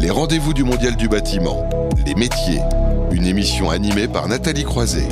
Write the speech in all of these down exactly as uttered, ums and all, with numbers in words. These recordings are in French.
Les rendez-vous du Mondial du bâtiment, les métiers, une émission animée par Nathalie Croiset.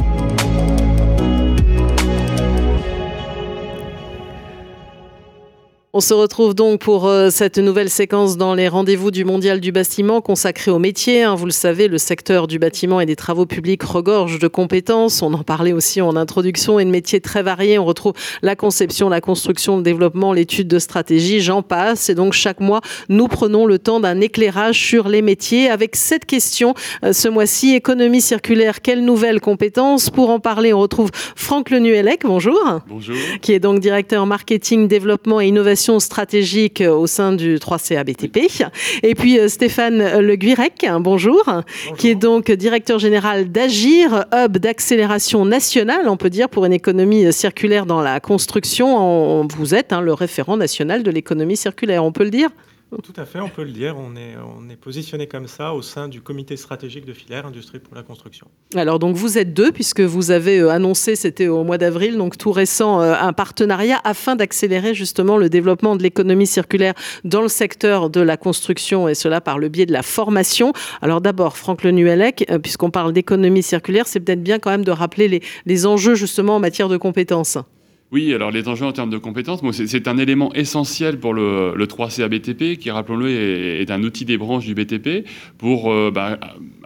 On se retrouve donc pour euh, cette nouvelle séquence dans les rendez-vous du Mondial du bâtiment consacré aux métiers. Hein. Vous le savez, le secteur du bâtiment et des travaux publics regorge de compétences. On en parlait aussi en introduction et de métiers très variés. On retrouve la conception, la construction, le développement, l'étude de stratégie, j'en passe. Et donc chaque mois, nous prenons le temps d'un éclairage sur les métiers avec cette question. Euh, ce mois-ci, économie circulaire, quelles nouvelles compétences? Pour en parler, on retrouve Franck Lenuellec, bonjour. Bonjour. Qui est donc directeur marketing, développement et innovation stratégique au sein du trois C A B T P. Et puis Stéphane Le Guirec, bonjour, bonjour, qui est donc directeur général d'Agir, hub d'accélération nationale, on peut dire, pour une économie circulaire dans la construction. Vous êtes hein, le référent national de l'économie circulaire, on peut le dire ? Tout à fait, on peut le dire. On est, on est positionné comme ça au sein du comité stratégique de filière Industrie pour la construction. Alors donc vous êtes deux, puisque vous avez annoncé, c'était au mois d'avril, donc tout récent, un partenariat afin d'accélérer justement le développement de l'économie circulaire dans le secteur de la construction, et cela par le biais de la formation. Alors d'abord, Franck Lenuellec, puisqu'on parle d'économie circulaire, c'est peut-être bien quand même de rappeler les, les enjeux justement en matière de compétences. Oui, alors les enjeux en termes de compétences, bon, c'est, c'est un élément essentiel pour le, le trois C A B T P, qui, rappelons-le, est, est un outil des branches du B T P pour euh, bah,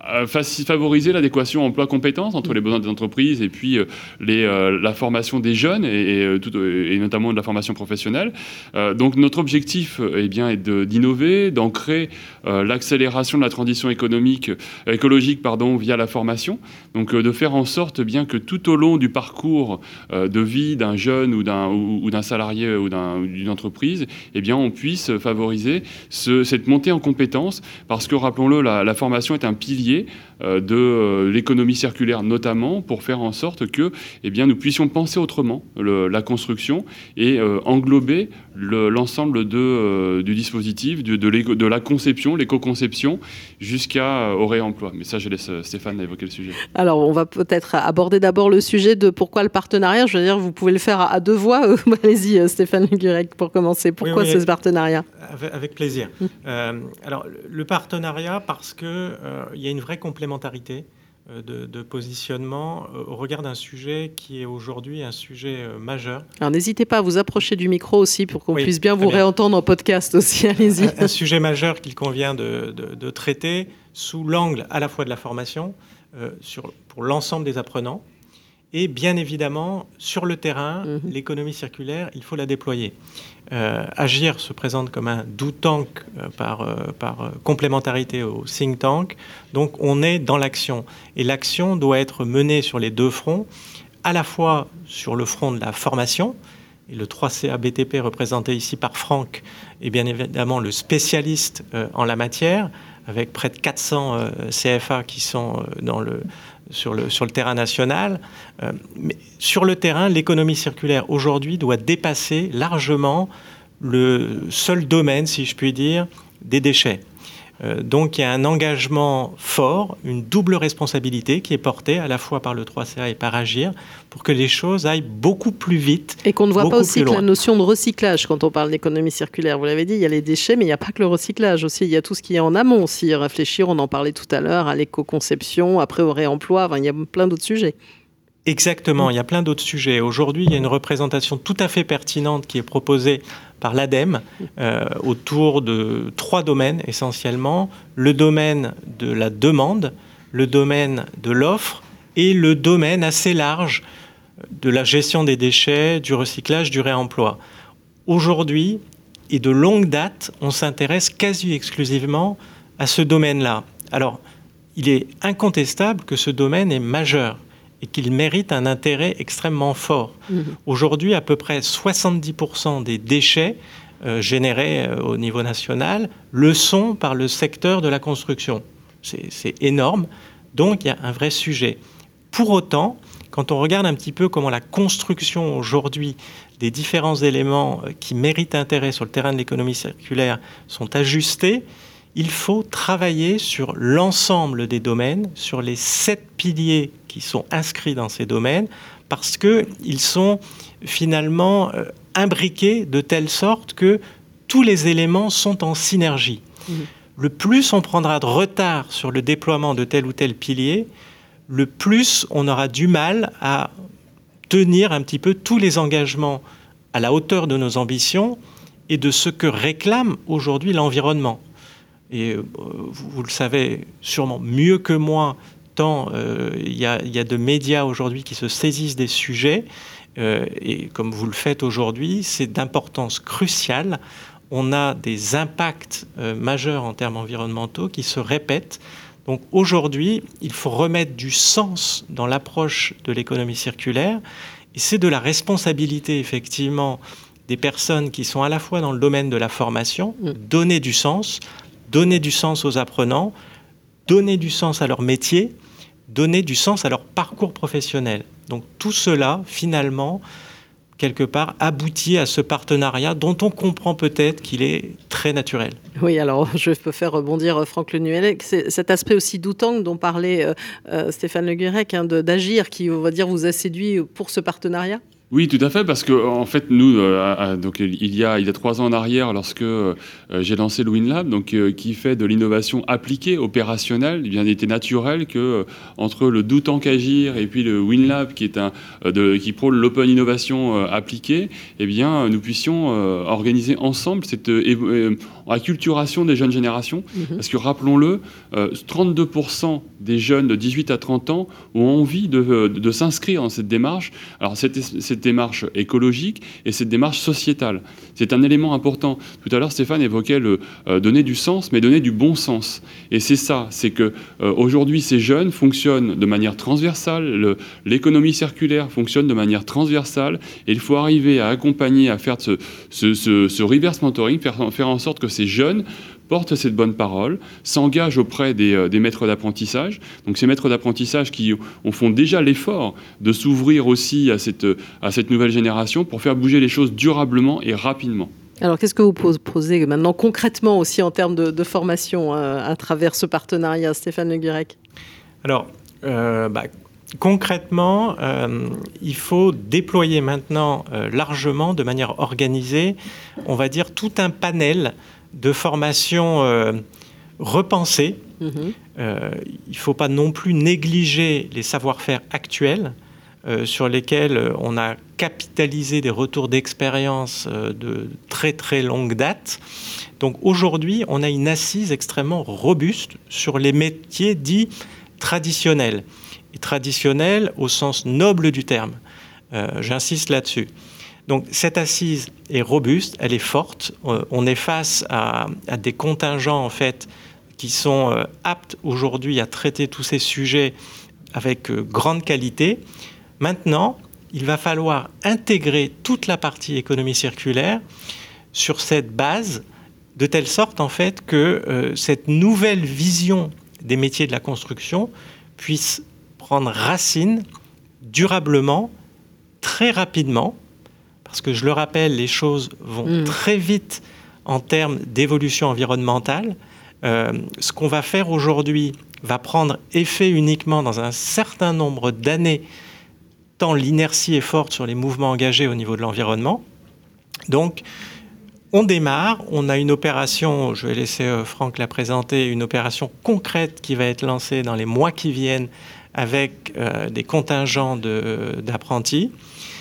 favoriser l'adéquation emploi-compétences entre les besoins des entreprises et puis euh, les, euh, la formation des jeunes et, et, tout, et notamment de la formation professionnelle. Euh, donc notre objectif eh bien, est de, d'innover, d'ancrer euh, l'accélération de la transition économique, euh, écologique pardon, via la formation, donc euh, de faire en sorte bien que tout au long du parcours euh, de vie d'un jeune ou d'un, ou, ou d'un salarié ou, d'un, ou d'une entreprise, eh bien, on puisse favoriser ce, cette montée en compétences, parce que, rappelons-le, la, la formation est un pilier euh, de euh, l'économie circulaire, notamment pour faire en sorte que eh bien, nous puissions penser autrement le, la construction et euh, englober le, l'ensemble de, euh, du dispositif, de, de, de la conception, l'éco-conception, jusqu'à, euh, au réemploi. Mais ça, je laisse Stéphane évoquer le sujet. Alors, on va peut-être aborder d'abord le sujet de pourquoi le partenariat. Je veux dire, vous pouvez le faire à deux voix. Allez-y, Stéphane Le Guirec, pour commencer. Pourquoi oui, oui, ce partenariat ? Avec, avec plaisir. Mmh. Euh, alors, le partenariat, parce qu'il euh, y a une vraie complémentarité euh, de, de positionnement euh, au regard d'un sujet qui est aujourd'hui un sujet euh, majeur. Alors, n'hésitez pas à vous approcher du micro aussi pour qu'on oui, puisse bien vous bien. réentendre en podcast aussi. Allez-y. Un, un sujet majeur qu'il convient de, de, de traiter sous l'angle à la fois de la formation euh, sur, pour l'ensemble des apprenants. Et bien évidemment, sur le terrain, mmh. l'économie circulaire, il faut la déployer. Euh, Agir se présente comme un do tank euh, par, euh, par euh, complémentarité au think tank. Donc on est dans l'action. Et l'action doit être menée sur les deux fronts, à la fois sur le front de la formation, et le trois C A B T P représenté ici par Franck est bien évidemment le spécialiste euh, en la matière, avec près de quatre cents euh, C F A qui sont euh, dans le... Sur le, sur le terrain national. Euh, mais sur le terrain, l'économie circulaire aujourd'hui doit dépasser largement le seul domaine, si je puis dire, des déchets. Euh, donc il y a un engagement fort, une double responsabilité qui est portée à la fois par le trois C A et par Agir pour que les choses aillent beaucoup plus vite. Et qu'on ne voit pas aussi que la notion de recyclage quand on parle d'économie circulaire. Vous l'avez dit, il y a les déchets, mais il n'y a pas que le recyclage aussi. Il y a tout ce qui est en amont aussi. Réfléchir, on en parlait tout à l'heure, à l'éco-conception, après au réemploi. Enfin, il y a plein d'autres sujets. Exactement, il y a plein d'autres sujets. Aujourd'hui, il y a une représentation tout à fait pertinente qui est proposée par l'ADEME euh, autour de trois domaines essentiellement. Le domaine de la demande, le domaine de l'offre et le domaine assez large de la gestion des déchets, du recyclage, du réemploi. Aujourd'hui, et de longue date, on s'intéresse quasi exclusivement à ce domaine-là. Alors, il est incontestable que ce domaine est majeur et qu'il mérite un intérêt extrêmement fort. Mmh. Aujourd'hui, à peu près soixante-dix pour cent des déchets euh, générés euh, au niveau national le sont par le secteur de la construction. C'est, c'est énorme, donc il y a un vrai sujet. Pour autant, quand on regarde un petit peu comment la construction aujourd'hui des différents éléments qui méritent intérêt sur le terrain de l'économie circulaire sont ajustés, il faut travailler sur l'ensemble des domaines, sur les sept piliers qui sont inscrits dans ces domaines, parce qu'ils sont finalement euh, imbriqués de telle sorte que tous les éléments sont en synergie. Mmh. le plus on prendra de retard sur le déploiement de tel ou tel pilier, le plus on aura du mal à tenir un petit peu tous les engagements à la hauteur de nos ambitions et de ce que réclame aujourd'hui l'environnement. Et euh, vous, vous le savez sûrement mieux que moi, tant euh, il y a, y a de médias aujourd'hui qui se saisissent des sujets, euh, et comme vous le faites aujourd'hui, c'est d'importance cruciale. On a des impacts euh, majeurs en termes environnementaux qui se répètent. Donc aujourd'hui, il faut remettre du sens dans l'approche de l'économie circulaire, et c'est de la responsabilité effectivement des personnes qui sont à la fois dans le domaine de la formation, donner du sens, donner du sens aux apprenants, donner du sens à leur métier, donner du sens à leur parcours professionnel. Donc tout cela, finalement, quelque part, aboutit à ce partenariat dont on comprend peut-être qu'il est très naturel. Oui, alors je peux faire rebondir Franck Le Nuellec. C'est cet aspect aussi d'Outang dont parlait euh, euh, Stéphane Le Guirec, hein, de, d'agir, qui, on va dire, vous a séduit pour ce partenariat. Oui, tout à fait, parce que en fait, nous, euh, à, donc il y a il y a trois ans en arrière, lorsque euh, j'ai lancé le WinLab, donc euh, qui fait de l'innovation appliquée, opérationnelle, il bien était naturel que euh, entre le Doutank Agir et puis le WinLab, qui est un euh, de, qui prône l'open innovation euh, appliquée, eh bien, nous puissions euh, organiser ensemble cette euh, acculturation des jeunes générations, mmh. parce que rappelons-le, euh, trente-deux pour cent des jeunes de dix-huit à trente ans ont envie de, de, de s'inscrire dans cette démarche. Alors cette, cette démarche écologique et cette démarche sociétale. C'est un élément important. Tout à l'heure, Stéphane évoquait le euh, donner du sens, mais donner du bon sens. Et c'est ça, c'est que euh, aujourd'hui, ces jeunes fonctionnent de manière transversale. Le, l'économie circulaire fonctionne de manière transversale. Et il faut arriver à accompagner, à faire ce, ce, ce, ce reverse mentoring, faire, faire en sorte que ces jeunes portent cette bonne parole, s'engagent auprès des, euh, des maîtres d'apprentissage. Donc ces maîtres d'apprentissage qui on font déjà l'effort de s'ouvrir aussi à cette, à cette nouvelle génération pour faire bouger les choses durablement et rapidement. Alors qu'est-ce que vous proposez maintenant concrètement aussi en termes de, de formation euh, à travers ce partenariat, Stéphane Le Guirec ? Alors, euh, bah, concrètement, euh, il faut déployer maintenant euh, largement, de manière organisée, on va dire tout un panel de formation euh, repensée. Mmh. Euh, il ne faut pas non plus négliger les savoir-faire actuels euh, sur lesquels on a capitalisé des retours d'expérience euh, de très très longue date. Donc aujourd'hui, on a une assise extrêmement robuste sur les métiers dits traditionnels. Et traditionnels au sens noble du terme. Euh, j'insiste là-dessus. Donc cette assise est robuste, elle est forte. On est face à, à des contingents en fait qui sont euh, aptes aujourd'hui à traiter tous ces sujets avec euh, grande qualité. Maintenant, il va falloir intégrer toute la partie économie circulaire sur cette base, de telle sorte en fait que euh, cette nouvelle vision des métiers de la construction puisse prendre racine durablement, très rapidement. Parce que je le rappelle, les choses vont mmh. très vite en termes d'évolution environnementale. Euh, ce qu'on va faire aujourd'hui va prendre effet uniquement dans un certain nombre d'années, tant l'inertie est forte sur les mouvements engagés au niveau de l'environnement. Donc, on démarre, on a une opération, je vais laisser euh, Franck la présenter, une opération concrète qui va être lancée dans les mois qui viennent avec euh, des contingents de, d'apprentis.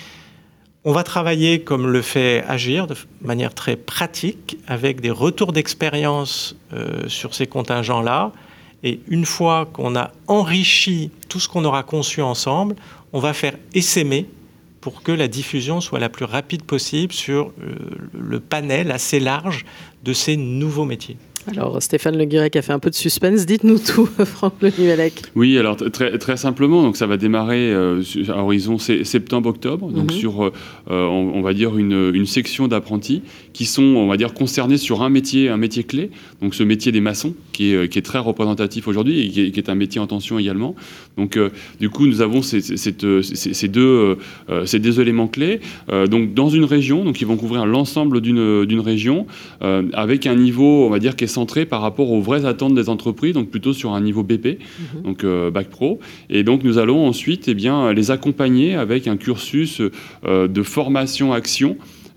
On va travailler, comme le fait Agir, de manière très pratique, avec des retours d'expérience euh, sur ces contingents-là. Et une fois qu'on a enrichi tout ce qu'on aura conçu ensemble, on va faire essaimer pour que la diffusion soit la plus rapide possible sur euh, le panel assez large de ces nouveaux métiers. Alors, Stéphane Le Guirec a fait un peu de suspense. Dites-nous tout, Franck Le Nuellec. Oui, alors très, très simplement, donc ça va démarrer euh, à horizon septembre-octobre, donc mm-hmm. sur, euh, on, on va dire, une, une section d'apprentis qui sont, on va dire, concernés sur un métier, un métier clé, donc ce métier des maçons, qui est, qui est très représentatif aujourd'hui et qui est, qui est un métier en tension également. Donc, euh, du coup, nous avons ces, ces, ces, ces, deux, euh, ces deux éléments clés. Euh, donc, dans une région, donc ils vont couvrir l'ensemble d'une, d'une région euh, avec un niveau, on va dire, qui est centré par rapport aux vraies attentes des entreprises, donc plutôt sur un niveau B P, mmh. donc euh, Bac Pro. Et donc, nous allons ensuite eh bien, les accompagner avec un cursus euh, de formation-action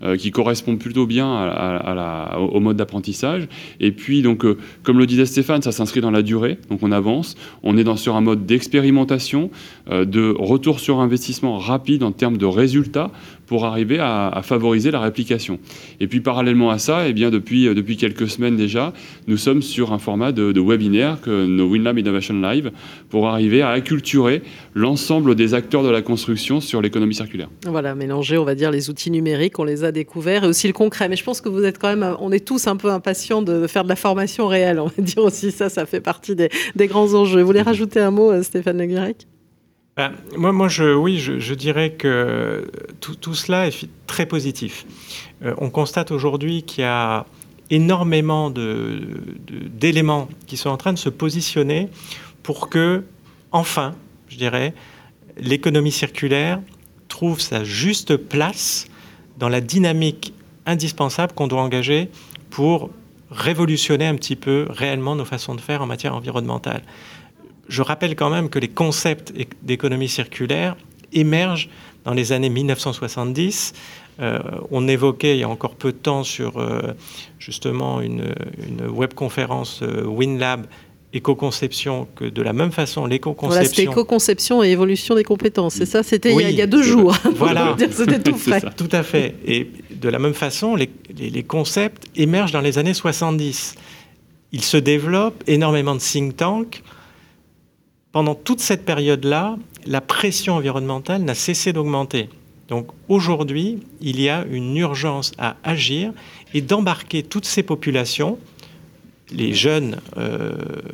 euh, qui correspondent plutôt bien à, à, à la, au mode d'apprentissage. Et puis, donc, euh, comme le disait Stéphane, ça s'inscrit dans la durée, donc on avance. On est dans, sur un mode d'expérimentation, euh, de retour sur investissement rapide en termes de résultats pour arriver à, à favoriser la réplication. Et puis, parallèlement à ça, eh bien, depuis, euh, depuis quelques semaines déjà, nous sommes sur un format de, de webinaire, que nos WinLab Innovation Live, pour arriver à acculturer l'ensemble des acteurs de la construction sur l'économie circulaire. Voilà, mélanger, on va dire, les outils numériques, on les a découverts, et aussi le concret. Mais je pense que vous êtes quand même, on est tous un peu impatients de faire de la formation réelle, on va dire aussi ça, ça fait partie des, des grands enjeux. Vous voulez rajouter un mot, Stéphane Le Guirec ? Ben, moi, moi je, oui, je, je dirais que tout, tout cela est très positif. Euh, on constate aujourd'hui qu'il y a énormément de, de, d'éléments qui sont en train de se positionner pour que, enfin, je dirais, l'économie circulaire trouve sa juste place dans la dynamique indispensable qu'on doit engager pour révolutionner un petit peu réellement nos façons de faire en matière environnementale. Je rappelle quand même que les concepts d'économie circulaire émergent dans les années mille neuf cent soixante-dix. Euh, on évoquait il y a encore peu de temps sur euh, justement une, une webconférence euh, WinLab éco-conception, que de la même façon l'éco-conception... Voilà, c'était éco-conception et évolution des compétences, c'est ça, c'était oui, il, y a, il y a deux jours. Voilà, c'était tout frais. Tout à fait. Et de la même façon, les, les, les concepts émergent dans les années soixante-dix. Il se développe énormément de think tanks. Pendant toute cette période-là, la pression environnementale n'a cessé d'augmenter. Donc aujourd'hui, il y a une urgence à agir et d'embarquer toutes ces populations, les jeunes, euh,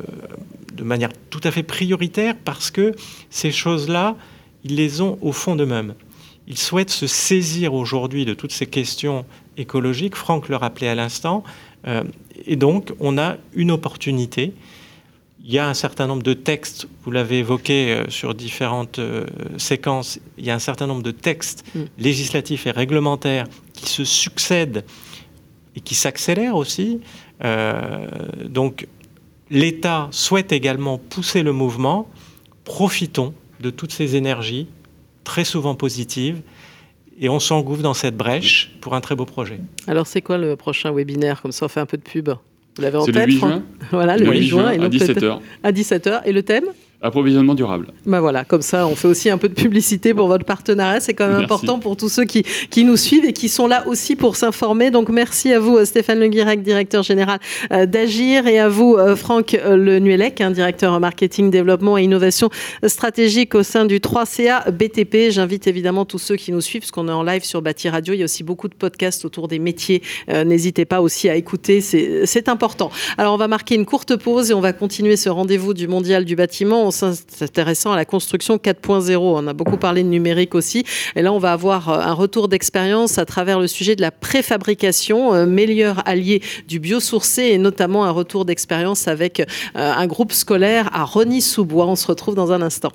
de manière tout à fait prioritaire, parce que ces choses-là, ils les ont au fond d'eux-mêmes. Ils souhaitent se saisir aujourd'hui de toutes ces questions écologiques, Franck le rappelait à l'instant, euh, et donc on a une opportunité. Il y a un certain nombre de textes, vous l'avez évoqué euh, sur différentes euh, séquences, il y a un certain nombre de textes mmh. législatifs et réglementaires qui se succèdent et qui s'accélèrent aussi. Euh, donc l'État souhaite également pousser le mouvement. Profitons de toutes ces énergies, très souvent positives, et on s'engouffre dans cette brèche pour un très beau projet. Alors c'est quoi le prochain webinaire ? Comme ça on fait un peu de pub. Vous l'avez en c'est tête, le huit juin. Voilà, le, le huit juin, juin à dix-sept heures. À dix-sept heures. Et le thème ? Approvisionnement durable. Ben voilà, comme ça, on fait aussi un peu de publicité pour votre partenariat. C'est quand même merci. Important pour tous ceux qui, qui nous suivent et qui sont là aussi pour s'informer. Donc, merci à vous, Stéphane Le Guirec, directeur général d'Agir, et à vous, Franck Le Nuellec, hein, directeur marketing, développement et innovation stratégique au sein du trois C A B T P. J'invite évidemment tous ceux qui nous suivent, parce qu'on est en live sur Bâti Radio. Il y a aussi beaucoup de podcasts autour des métiers. Euh, n'hésitez pas aussi à écouter, c'est, c'est important. Alors, on va marquer une courte pause et on va continuer ce rendez-vous du Mondial du bâtiment. On s'intéresse à la construction quatre point zéro. On a beaucoup parlé de numérique aussi. Et là, on va avoir un retour d'expérience à travers le sujet de la préfabrication, euh, meilleur allié du biosourcé, et notamment un retour d'expérience avec euh, un groupe scolaire à Rosny-sous-Bois. On se retrouve dans un instant.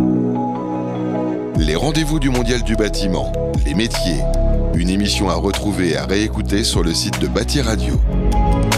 Les rendez-vous du Mondial du bâtiment, les métiers. Une émission à retrouver et à réécouter sur le site de Bâti Radio.